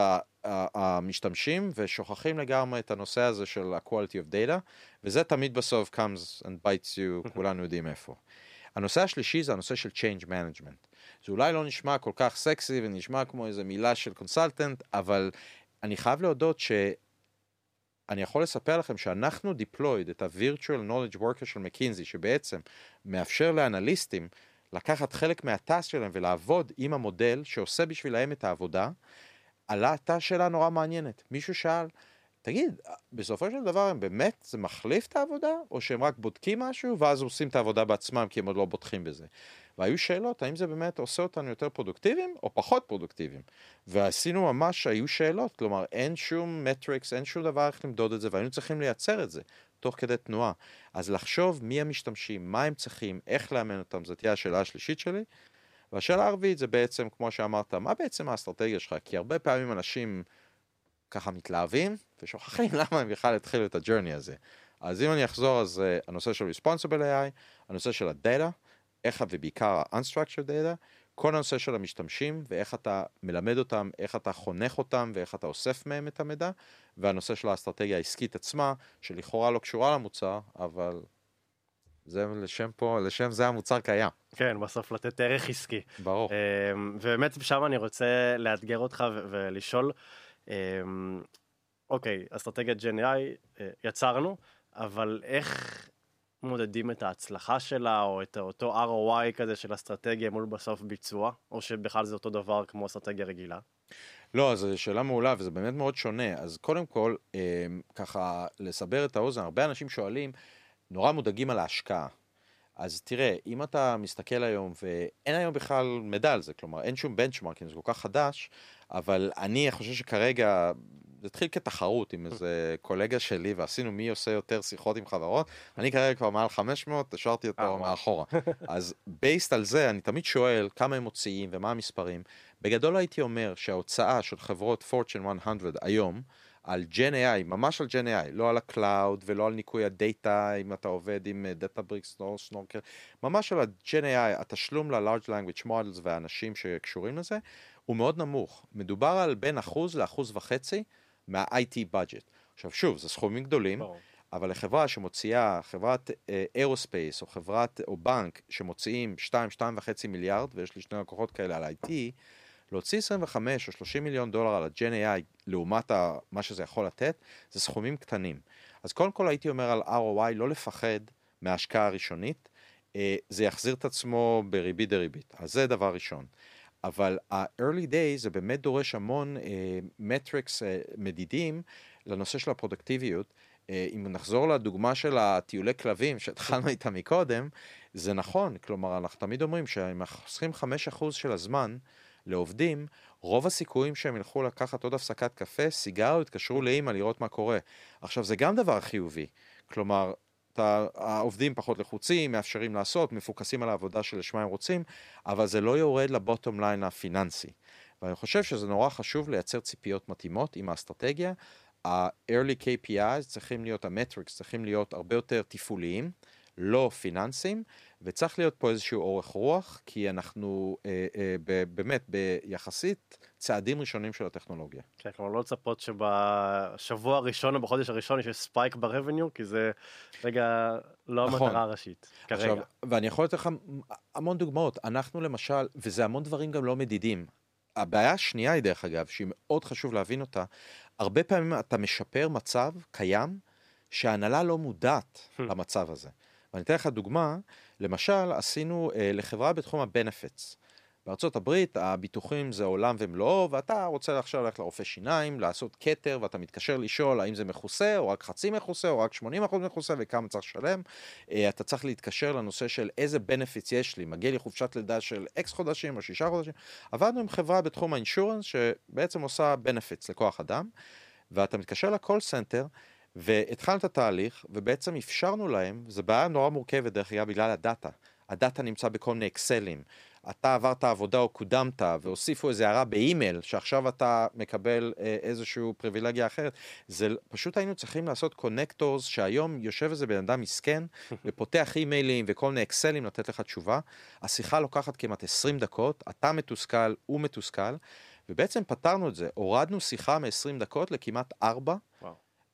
המשתמשים, ושוכחים לגמרי את הנושא הזה של ה-quality of data, וזה תמיד בסוף comes and bites you, כולנו יודעים איפה. הנושא השלישי זה הנושא של change management. זה אולי לא נשמע כל כך סקסי, ונשמע כמו איזו מילה של consultant, אבל אני חייב להודות שאני יכול לספר לכם שאנחנו deployed את ה-virtual knowledge worker של מקינזי, שבעצם מאפשר לאנליסטים לקחת חלק מהטאסק שלהם ולעבוד עם המודל שעושה בשבילהם את העבודה, עלה הייתה שאלה נורא מעניינת. מישהו שאל, תגיד, בסופו של דבר הם באמת, זה מחליף את העבודה, או שהם רק בודקים משהו, ואז עושים את העבודה בעצמם, כי הם עוד לא בוטחים בזה. והיו שאלות, האם זה באמת עושה אותנו יותר פרודוקטיביים, או פחות פרודוקטיביים? ועשינו ממש, היו שאלות, כלומר, אין שום מטריקס, אין שום דבר איך למדוד את זה, והיינו צריכים לייצר את זה, תוך כדי תנועה. אז לחשוב מי המשתמשים, מה הם צריכים, איך לאמן אותם, זאת תהיה השאלה השלישית שלי. והשאלה הרביעית זה בעצם, כמו שאמרת, מה בעצם האסטרטגיה שלך? כי הרבה פעמים אנשים ככה מתלהבים, ושוכחים למה הם בכלל התחילו את הג'רני הזה. אז אם אני אחזור, אז uh, הנושא של Responsible איי איי, הנושא של הדאטה, איך ובעיקר ה-Unstructured Data, כל הנושא של המשתמשים, ואיך אתה מלמד אותם, איך אתה חונך אותם, ואיך אתה אוסף מהם את המידע, והנושא של האסטרטגיה העסקית עצמה, שלכאורה לא קשורה למוצר, אבל זה לשם פה, לשם זה המוצר קיים. כן, בסוף לתת ערך עסקי. ברור. ובאמת שם אני רוצה לאתגר אותך ולשאול, אוקיי, אסטרטגיית ג'ן איי איי יצרנו, אבל איך מודדים את ההצלחה שלה, או את אותו אר או איי כזה של אסטרטגיה מול בסוף ביצוע, או שבכלל זה אותו דבר כמו אסטרטגיה רגילה? לא, זו שאלה מעולה, וזה באמת מאוד שונה. אז קודם כל, ככה לסבר את האוזן, הרבה אנשים שואלים, נורא מודאגים על ההשקעה. אז תראה, אם אתה מסתכל היום, ואין היום בכלל מידע על זה, כלומר, אין שום בנצ'מרקינג, זה כל כך חדש, אבל אני חושב שכרגע, זה התחיל כתחרות עם איזה קולגה שלי, ועשינו מי עושה יותר שיחות עם חברות, אני כרגע כבר מעל חמש מאות, השארתי אותו מאחורה. אז בייסט על זה, אני תמיד שואל כמה הם מוציאים ומה המספרים. בגדול הייתי אומר שההוצאה של חברות Fortune מאה היום, על ג'ן איי איי, ממש על ג'ן איי איי, לא על הקלאוד ולא על ניקוי הדאטה, אם אתה עובד עם דאטאבריקס או סנורקל, ממש על הג'ן איי איי, התשלום ל-Large Language Models והאנשים שקשורים לזה, הוא מאוד נמוך. מדובר על בין אחוז לאחוז וחצי מה-איי טי budget. עכשיו שוב, זה סכומים גדולים, אבל לחברה שמוציאה, חברת אירוספייס או חברת או בנק שמוציאים שתיים, שתיים וחצי מיליארד, ויש לי שני לקוחות כאלה על איי טי, להוציא עשרים וחמישה או שלושים מיליון דולר על ה-ג'ן איי איי לעומת מה שזה יכול לתת, זה סכומים קטנים. אז קודם כל הייתי אומר על אר או איי לא לפחד מההשקעה הראשונית, זה יחזיר את עצמו בריבית דריבית, אז זה דבר ראשון. אבל ה-early days זה באמת דורש המון מטריקס מדידים לנושא של הפרודקטיביות. אם נחזור לדוגמה של הטיולי כלבים שהתחלנו איתה מקודם, זה נכון, כלומר אנחנו תמיד אומרים שאם אנחנו חוסכים חמישה אחוז של הזמן, לעובדים, רוב הסיכויים שהם ילכו לקחת עוד הפסקת קפה, סיגר, התקשרו לאמא לראות מה קורה. עכשיו, זה גם דבר חיובי. כלומר, העובדים פחות לחוצים, מאפשרים לעשות, מפוקסים על העבודה שלשמה הם רוצים, אבל זה לא יורד לבוטום ליין הפיננסי. ואני חושב שזה נורא חשוב לייצר ציפיות מתאימות עם האסטרטגיה. ה-early קיי פי איז צריכים להיות, המטריקס צריכים להיות הרבה יותר תפעוליים, לא פיננסיים, וצריך להיות פה איזשהו אורך רוח, כי אנחנו אה, אה, ב, באמת ביחסית צעדים ראשונים של הטכנולוגיה. כן, כלומר לא לצפות שבשבוע הראשון או בחודש הראשון יש ספייק ברבניו, כי זה רגע לא נכון. המטרה הראשית, כרגע. עכשיו, ואני יכול לתת לך המון דוגמאות, אנחנו למשל, וזה המון דברים גם לא מדידים, הבעיה השנייה היא דרך אגב, שהיא מאוד חשוב להבין אותה, הרבה פעמים אתה משפר מצב קיים, שההנהלה לא מודעת למצב הזה. ואני אתן לך דוגמה, למשל עשינו אה, לחברה בתחום ה-benefits. בארצות הברית הביטוחים זה עולם ומלואו, ואתה רוצה עכשיו ללכת לרופא שיניים, לעשות קטר, ואתה מתקשר לשאול האם זה מכוסה, או רק חצי מכוסה, או רק שמונים אחוז מכוסה, וכמה צריך לשלם. אתה צריך להתקשר לנושא של איזה benefits יש לי, מגיע לי חופשת לידה של X חודשים או שישה חודשים. עבדנו עם חברה בתחום האינשורנס, שבעצם עושה benefits לכוח אדם, ואתה מתקשר לקול סנטר, והתחלנו את התהליך, ובעצם אפשרנו להם, זו בעיה נורא מורכבת דרך אגב בגלל הדאטה. הדאטה נמצא בכל מיני אקסלים. אתה עברת עבודה או קודמת, והוסיפו איזו הערה באימייל, שעכשיו אתה מקבל איזושהי פריבילגיה אחרת. זה פשוט היינו צריכים לעשות קונקטורס, שהיום יושב איזה בן אדם מסכן, ופותח אימיילים וכל מיני אקסלים לתת לך תשובה. השיחה לוקחת כמעט עשרים דקות, אתה מתוסכל, הוא מתוסכל, ובעצם פתרנו את זה. הורדנו שיחה מ-עשרים דקות לכמעט ארבע, וואו.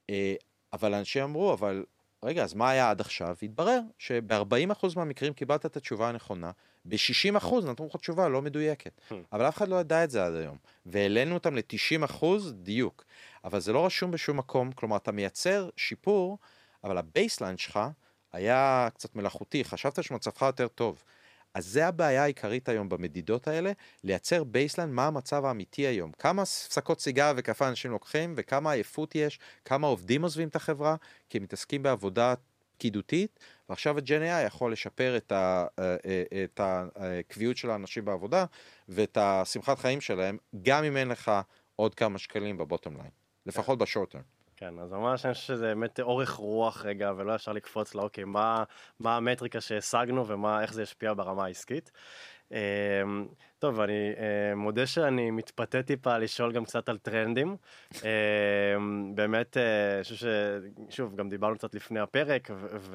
אבל אנשים אמרו, אבל רגע, אז מה היה עד עכשיו? התברר שב-ארבעים אחוז מהמקרים קיבלת את התשובה הנכונה, ב-שישים אחוז נתנו לך תשובה לא מדויקת. אבל אף אחד לא ידע את זה עד היום. והעלינו אותם ל-תשעים אחוז דיוק. אבל זה לא רשום בשום מקום, כלומר, אתה מייצר שיפור, אבל הבייסליין שלך היה קצת מלאכותי, חשבת שמצבך יותר טוב. אז זה הבעיה העיקרית היום במדידות האלה, לייצר בייסליין מה המצב האמיתי היום. כמה הפסקות סיגריה וכמה אנשים לוקחים, וכמה עייפות יש, כמה עובדים עוזבים את החברה, כי הם מתעסקים בעבודה פקידותית, ועכשיו ה-ג'ן איי איי יכול לשפר את, ה, את הקביעות של האנשים בעבודה, ואת השמחת חיים שלהם, גם אם אין לך עוד כמה שקלים בבוטום ליין, לפחות בשורט טרם. כן, אז ממש אני חושב שזה באמת אורך רוח רגע, ולא אפשר לקפוץ לה, אוקיי, מה, מה המטריקה שהשגנו, ואיך זה ישפיע ברמה העסקית. טוב, אני מודה שאני מתפתה טיפה לשאול גם קצת על טרנדים. באמת, אני חושב ששוב, גם דיברנו קצת לפני הפרק,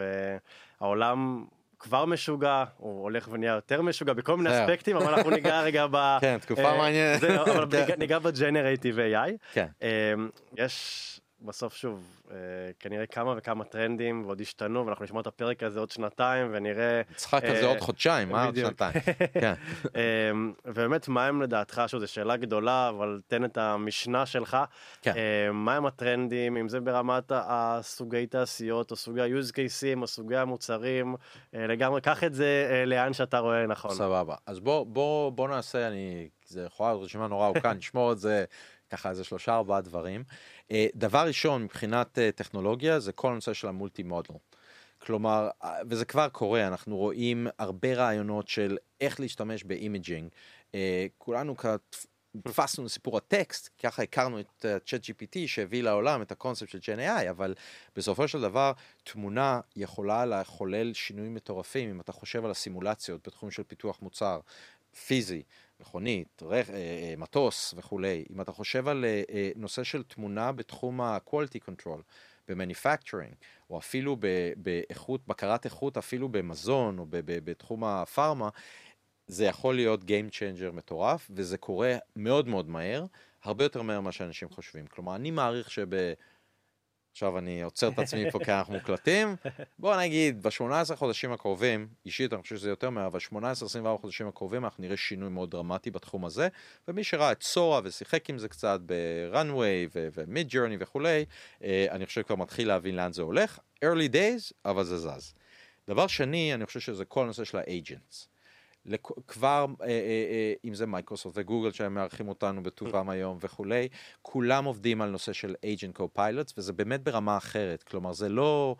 והעולם כבר משוגע, הוא הולך ונהיה יותר משוגע בכל מיני אספקטים, אבל אנחנו ניגע רגע ב... כן, תקופה מעניינת. אבל ניגע ב-Generative איי איי. כן. יש... בסוף שוב, אה, כנראה כמה וכמה טרנדים ועוד השתנו, ואנחנו נשמע את הפרק הזה עוד שנתיים ונראה... נצחק על זה עוד חודשיים, מה עוד שנתיים? כן. אה, ובאמת, מה הם לדעתך, שוב, זו שאלה גדולה, אבל תן את המשנה שלך. כן. אה, מה הם הטרנדים, אם זה ברמת הסוגי תעשיות, או סוגי ה-use cases, או סוגי המוצרים, אה, לגמרי, קח את זה אה, לאן שאתה רואה נכון. סבבה. אז בוא, בוא, בוא נעשה, אני... זה יכולה להיות רשימה נורא ארוכה, נשמור את זה... ככה איזה שלושה ארבעה דברים. דבר ראשון מבחינת טכנולוגיה זה כל הנושא של המולטי מודל. כלומר, וזה כבר קורה, אנחנו רואים הרבה רעיונות של איך להשתמש באימג'ינג. כולנו תפסנו לסיפור הטקסט, ככה הכרנו את צ'אט ג'י פי טי שהביא לעולם את הקונספט של ג'ן איי איי, אבל בסופו של דבר תמונה יכולה לחולל שינויים מטורפים, אם אתה חושב על הסימולציות בתחום של פיתוח מוצר פיזי, מכונית, רכ... מטוס וכולי. אם אתה חושב על נושא של תמונה בתחום ה-quality control, ב-manufacturing, או אפילו באיכות, בקרת איכות, אפילו במזון, או בתחום הפארמה, זה יכול להיות game changer מטורף, וזה קורה מאוד מאוד מהר, הרבה יותר מהר מה שאנשים חושבים. כלומר, אני מעריך שב... עכשיו אני עוצר את עצמי פה כי אנחנו מוקלטים. בוא נגיד, ב-שמונה עשרה חודשים הקרובים, אישית אני חושב שזה יותר מה, אבל שמונה עשרה עשרים וארבעה חודשים הקרובים אנחנו נראה שינוי מאוד דרמטי בתחום הזה, ומי שראה את סורה ושיחק עם זה קצת ב-Runway ו-Mid-Journey וכולי, אני חושב כבר מתחיל להבין לאן זה הולך. early days, אבל זה זז. דבר שני, אני חושב שזה כל הנושא של ה-agents. כבר, אם זה מייקרוסופט וגוגל שהם מארחים אותנו בטובם היום וכולי, כולם עובדים על נושא של agent co-pilots, וזה באמת ברמה אחרת. כלומר, זה לא,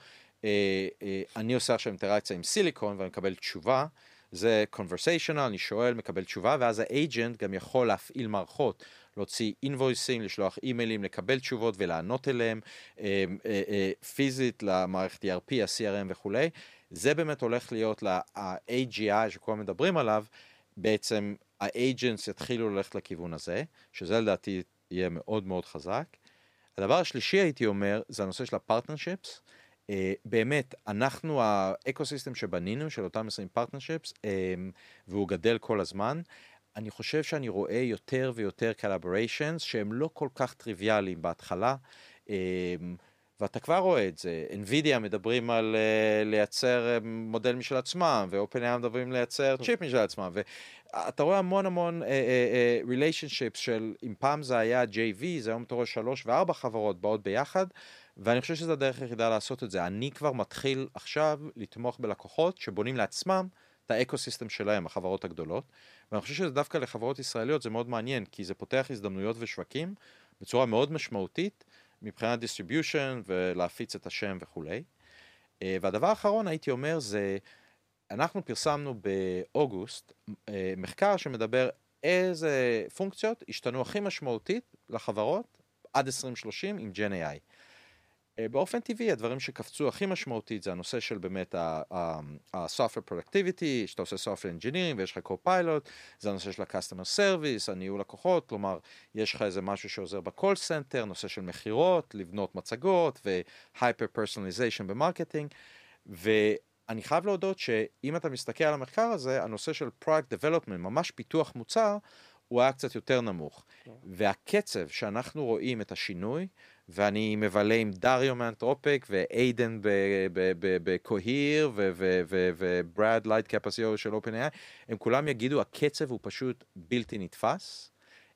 אני עושה עכשיו אינטראקציה עם סיליקון ואני מקבל תשובה, זה conversational, אני שואל, מקבל תשובה, ואז ה-agent גם יכול להפעיל מערכות, להוציא invoicing, לשלוח אימיילים, לקבל תשובות ולענות אליהם, פיזית למערכת E R P, ה-C R M וכולי. זה באמת הולך להיות ל-A G I שכולם מדברים עליו, בעצם ה-agents יתחילו ללכת לכיוון הזה, שזה לדעתי יהיה מאוד מאוד חזק. הדבר השלישי הייתי אומר, זה הנושא של ה-partnerships. באמת, אנחנו האקוסיסטם שבנינו של אותם עשרים פרטנרשיפס, והוא גדל כל הזמן. אני חושב שאני רואה יותר ויותר collaborations שהם לא כל כך טריוויאליים בהתחלה, ואתה כבר רואה את זה. NVIDIA מדברים על uh, לייצר מודל משל עצמם, ו-OpenAI מדברים לייצר צ'יפ משל עצמם, ואתה רואה המון המון uh, uh, uh, relationships של, אם פעם זה היה ג'יי וי, זה היום אתה רואה שלוש וארבע חברות באות ביחד, ואני חושב שזה הדרך היחידה לעשות את זה. אני כבר מתחיל עכשיו לתמוך בלקוחות שבונים לעצמם את האקוסיסטם שלהם, החברות הגדולות, ואני חושב שזה דווקא לחברות ישראליות זה מאוד מעניין, כי זה פותח הזדמנויות ושווקים בצורה מאוד משמעותית, מבחינת distribution ולהפיץ את השם וכולי. והדבר האחרון הייתי אומר זה, אנחנו פרסמנו באוגוסט מחקר שמדבר איזה פונקציות השתנו הכי משמעותית לחברות עד עשרים שלושים עם ג'ן איי איי. באופן טבעי, הדברים שקפצו הכי משמעותית זה הנושא של באמת ה-software productivity, שאתה עושה software engineering ויש לך co-pilot, זה הנושא של ה-customer service, הניהול לקוחות, כלומר, יש לך איזה משהו שעוזר ב-call center, נושא של מחירות, לבנות מצגות ו-hyper personalization במרקטינג, ואני חייב להודות שאם אתה מסתכל על המחקר הזה, הנושא של product development, ממש פיתוח מוצר, הוא היה קצת יותר נמוך. והקצב שאנחנו רואים את השינוי, ואני מבלה עם דריו מאנתרופק ואיידן בקוהיר וברד לייטקאפ ה-סי או של OpenAI, הם כולם יגידו, הקצב הוא פשוט בלתי נתפס,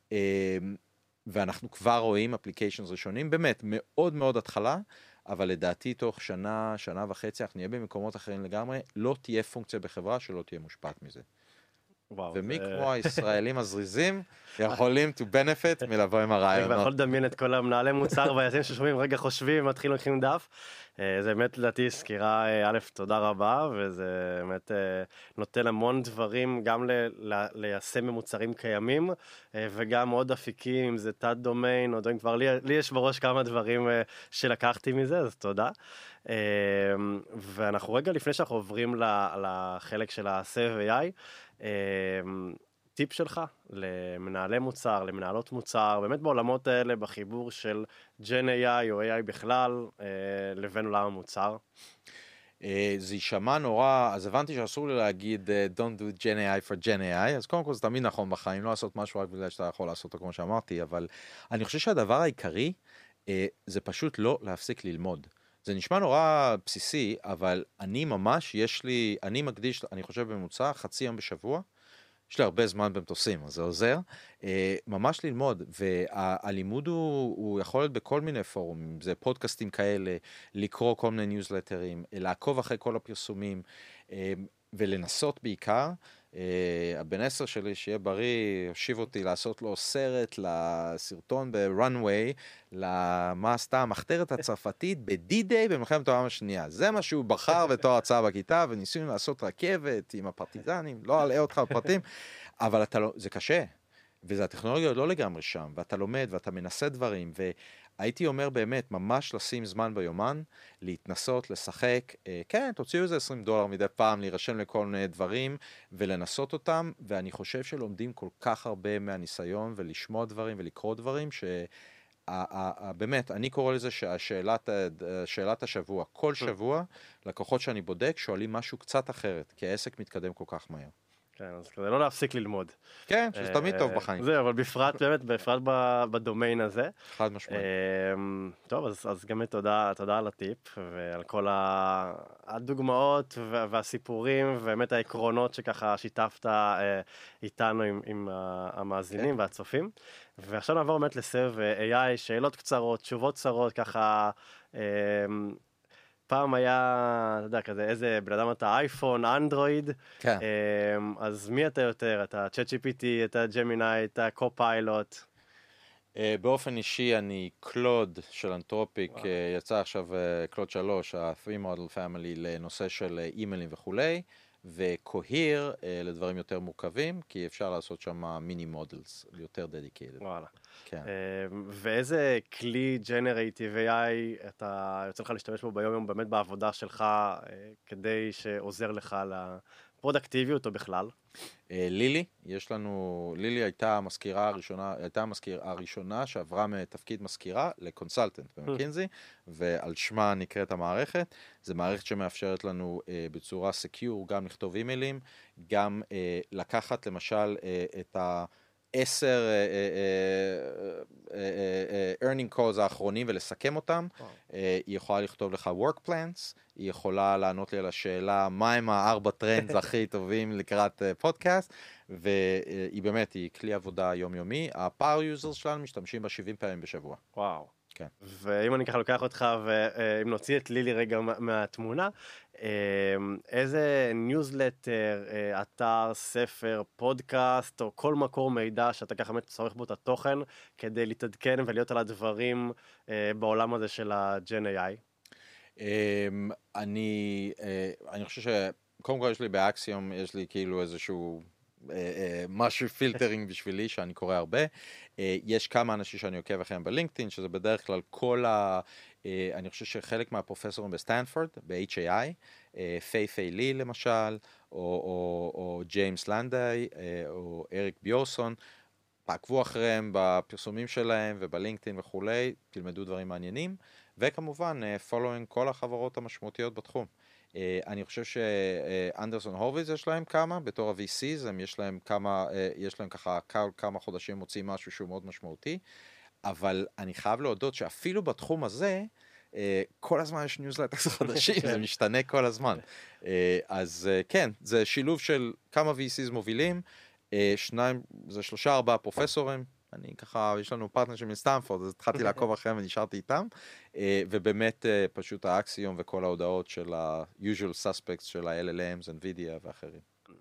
ואנחנו כבר רואים אפליקיישנס ראשונים, באמת מאוד מאוד התחלה, אבל לדעתי תוך שנה, שנה וחצי, אנחנו נהיה במקומות אחרים לגמרי, לא תהיה פונקציה בחברה שלא תהיה מושפעת מזה. ומי כמו הישראלים הזריזים יכולים to benefit מלבוא עם הרעיונות. אני כבר יכול לדמיין את כל המנהלי מוצר והיזמים ששומעים רגע חושבים מתחילים לקחים דף. זה באמת לדעתי סקירה א', תודה רבה, וזה באמת נותן המון דברים גם ליישם במוצרים קיימים וגם עוד אפיקים, אם זה תת דומיין או דברים, כבר לי יש בראש כמה דברים שלקחתי מזה, אז תודה. ואנחנו רגע לפני שאנחנו עוברים לחלק של ה-Save איי איי, טיפ שלך למנהלי מוצר, למנהלות מוצר, באמת בעולמות האלה בחיבור של ג'ן איי איי או איי איי בכלל לבין עולם המוצר? זה יישמע נורא, אז הבנתי שאסור לי להגיד don't do Gen איי איי for Gen איי איי, אז קודם כל זה תמיד נכון בחיים, לא לעשות משהו רק בגלל שאתה יכול לעשות אותו כמו שאמרתי, אבל אני חושב שהדבר העיקרי זה פשוט לא להפסיק ללמוד. זה נשמע נורא בסיסי, אבל אני ממש, יש לי, אני מקדיש, אני חושב בממוצע, חצי יום בשבוע, יש לי הרבה זמן במטוסים, אז זה עוזר, ממש ללמוד, והלימוד הוא, הוא יכול להיות בכל מיני פורומים, זה פודקאסטים כאלה, לקרוא כל מיני ניוזלטרים, לעקוב אחרי כל הפרסומים, ולנסות בעיקר, הבן עשר שלי, שיהיה בריא, הושיב אותי לעשות לו סרט לסרטון ברנווי, למה עשתה המחתרת הצרפתית בדי-דיי במלחמת העולם השנייה. זה מה שהוא בחר בתור הרצאה בכיתה, וניסינו לעשות רכבת עם הפרטיזנים, לא אלאה אותך בפרטים, אבל אתה לא, זה קשה, וזה הטכנולוגיה לא לגמרי שם, ואתה לומד ואתה מנסה דברים, והייתי אומר באמת, ממש לשים זמן ביומן, להתנסות, לשחק, כן, תוציאו איזה עשרים דולר מדי פעם, להירשם לכל מיני דברים, ולנסות אותם, ואני חושב שלומדים כל כך הרבה מהניסיון, ולשמוע דברים ולקרוא דברים, שבאמת, אני קורא לזה שאלת השבוע, כל שבוע, לקוחות שאני בודק, שואלים משהו קצת אחרת, כי העסק מתקדם כל כך מהר. כן, אז כזה לא להפסיק ללמוד. כן, שזה תמיד טוב בחיים. זה, אבל בפרט, באמת, בפרט בדומיין הזה. חד משמעית. טוב, אז גם תודה, תודה על הטיפ, ועל כל הדוגמאות והסיפורים, ובאמת העקרונות שככה שיתפת איתנו עם המאזינים והצופים. ועכשיו נעבור באמת לסבב איי איי, שאלות קצרות, תשובות קצרות, ככה... פעם היה, אתה יודע, כזה, איזה בן אדם אתה, אייפון, אנדרואיד, כן. אז מי אתה יותר? אתה צ'אט ג'י פי טי, אתה ג'מיני, אתה קו-פיילוט? באופן אישי אני קלוד של אנתרופיק, יצא עכשיו קלוד שלוש, ה-three model family לנושא של אימיילים וכולי, וקוהיר לדברים יותר מורכבים, כי אפשר לעשות שם מיני מודלס, יותר דדיקייטד. וואלה. כן. ואיזה כלי ג'נרייטיב איי איי אתה יוצא לך להשתמש בו ביום יום באמת בעבודה שלך, כדי שעוזר לך פרודקטיביות או בכלל? לילי, יש לנו, לילי הייתה המזכירה הראשונה, הייתה המזכירה הראשונה שעברה מתפקיד מזכירה לקונסלטנט במקינזי, ועל שמה נקראת המערכת. זו מערכת שמאפשרת לנו בצורה סקיור גם לכתוב אימיילים, גם לקחת למשל את ה... עשר earning calls האחרונים ולסכם אותם. היא יכולה לכתוב לך work plans, היא יכולה לענות לי על השאלה מה הם הארבע טרנדס הכי טובים לקראת פודקאסט, והיא באמת, היא כלי עבודה יומיומי. הפאור יוזרס שלנו משתמשים בה שבעים פעמים בשבוע. וואו. כן. ואם אני ככה לוקח אותך, ואם נוציא את לילי רגע מהתמונה, איזה ניוזלטר, אתר, ספר, פודקאסט, או כל מקור מידע שאתה ככה באמת צורך בו את התוכן, כדי להתעדכן ולהיות על הדברים בעולם הזה של ה-ג'ן איי איי? אני, אני חושב שקודם כל יש לי באקסיום, יש לי כאילו איזשהו... משהו פילטרינג בשבילי שאני קורא הרבה. יש כמה אנשים שאני עוקב אחריהם בלינקדאין, שזה בדרך כלל כל ה... אני חושב שחלק מהפרופסורים בסטנפורד, ב-אייץ' איי איי, פיי פיי לי למשל, או, או, או ג'יימס לנדאי, או אריק ביורסון, תעקבו אחריהם בפרסומים שלהם ובלינקדאין וכולי, תלמדו דברים מעניינים, וכמובן, following כל החברות המשמעותיות בתחום. Uh, אני חושב שאנדרסון הורוביץ יש להם כמה, בתור ה-וי סי'ס, הם יש להם כמה, uh, יש להם ככה כמה חודשים מוצאים משהו שהוא מאוד משמעותי, אבל אני חייב להודות שאפילו בתחום הזה, uh, כל הזמן יש ניוזלטרס חדשים, זה משתנה כל הזמן. Uh, אז uh, כן, זה שילוב של כמה וי סי'ס מובילים, uh, שניים, זה שלושה ארבעה פרופסורים, אני ככה, יש לנו פרטנר של מסטנפורד, אז התחלתי לעקוב אחריהם ונשארתי איתם, ובאמת פשוט האקסיום וכל ההודעות של ה-usual suspects של ה-אל אל אמס, NVIDIA ואחרים.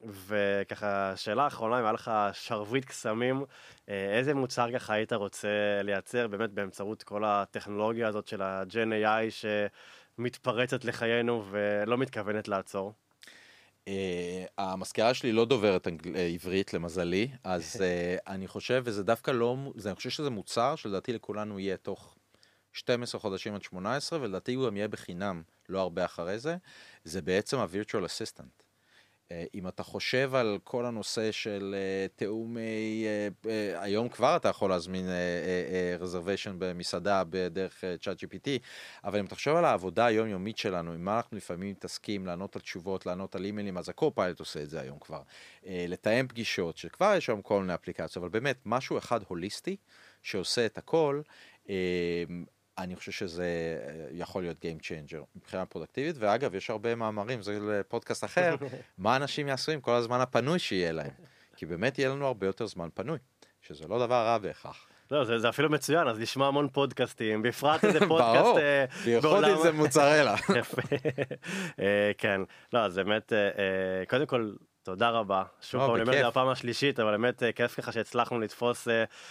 וככה, שאלה האחרונה, אם היה לך שרביט קסמים, איזה מוצר ככה היית רוצה לייצר באמת באמצעות כל הטכנולוגיה הזאת של ה-ג'ן איי איי שמתפרצת לחיינו ולא מתכוונת לעצור? Uh, המזכירה שלי לא דוברת אנגל... עברית למזלי, אז uh, אני חושב, וזה דווקא לא, זה, אני חושב שזה מוצר שלדעתי לכולנו יהיה תוך שנים עשר חודשים עד שמונה עשרה, ולדעתי הוא גם יהיה בחינם, לא הרבה אחרי זה, זה בעצם ה-Virtual Assistant. Uh, אם אתה חושב על כל הנושא של uh, תאומי, uh, uh, היום כבר אתה יכול להזמין uh, uh, uh, reservation במסעדה בדרך uh, צ'אט ג'י פי טי, אבל אם אתה חושב על העבודה היומיומית שלנו, אם אנחנו לפעמים מתעסקים לענות על תשובות, לענות על אימיילים, אז הקו-פיילוט עושה את זה היום כבר. Uh, לתאם פגישות, שכבר יש היום כל מיני אפליקציות, אבל באמת משהו אחד הוליסטי שעושה את הכל, uh, אני חושב שזה יכול להיות Game Changer מבחינה פרודקטיבית, ואגב, יש הרבה מאמרים, זה לפודקאסט אחר, מה אנשים יעשו עם כל הזמן הפנוי שיהיה להם, כי באמת יהיה לנו הרבה יותר זמן פנוי, שזה לא דבר רע בהכרח. לא, זה, זה אפילו מצוין, אז נשמע המון פודקאסטים, בפרט איזה פודקאסט ברור, בייחוד אם זה מוצרלה. יפה, כן, לא, זה באמת, קודם כל, תודה רבה. שוב פעם, אני אומר, זה הפעם השלישית, אבל באמת כיף ככה שהצלחנו לתפוס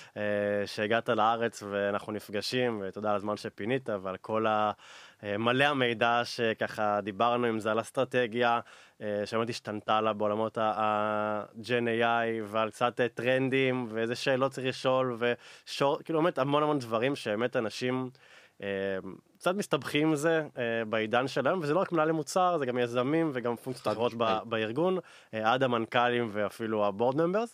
שהגעת לארץ ואנחנו נפגשים, ותודה על הזמן שפינית, ועל כל מלא המידע שככה דיברנו עם זה על אסטרטגיה, שבאמת השתנתה לה בעולמות ה-ג'ן איי איי, ועל קצת טרנדים, ואיזה שאלות צריך לשאול, וכאילו באמת המון המון דברים שבאמת אנשים... קצת מסתבכים עם זה בעידן שלהם, וזה לא רק מנהלי מוצר, זה גם יזמים וגם פונקציות אחרות בארגון, עד המנכ"לים ואפילו הבורד ממברס,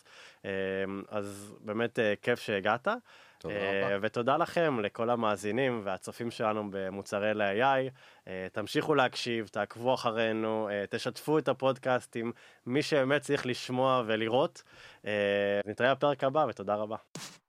אז באמת כיף שהגעת, ותודה לכם, לכל המאזינים והצופים שלנו במוצרי ל-איי איי, תמשיכו להקשיב, תעקבו אחרינו, תשתפו את הפודקאסטים, מי שבאמת צריך לשמוע ולראות, נתראה בפרק הבא ותודה רבה.